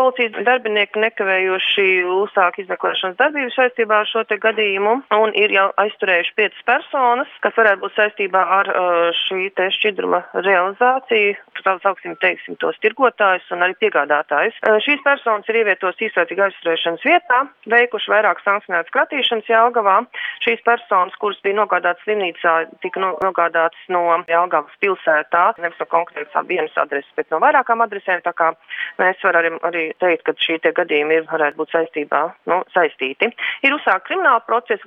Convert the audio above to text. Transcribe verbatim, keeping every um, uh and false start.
Policijas darbinieki nekavējoši uzsāk izmeklēšanas darbības saistībā ar šo te gadījumu un ir jau aizturējuši piecas personas, kas varētu būt saistībā ar šī te šķidruma realizāciju, sauksim, teiksim, tos tirgotājus un arī piegādātājus. Šīs personas ir ievietotas īslaicīgā aizturēšanas vietā, veikuši vairāk sankcionētas kratīšanas Jelgavā. Šīs personas, kuras bija nogādātas slimnīcā, tika nogādātas no Jelgavas pilsētā, nevis no konkrētās vienas adreses, bet no vairākām adresēm, tā kā mēs varam arī teikt, ka šī te gadījumi ir, varētu būt saistībā, nu, saistīti. Ir uzsākt krimināla procesa,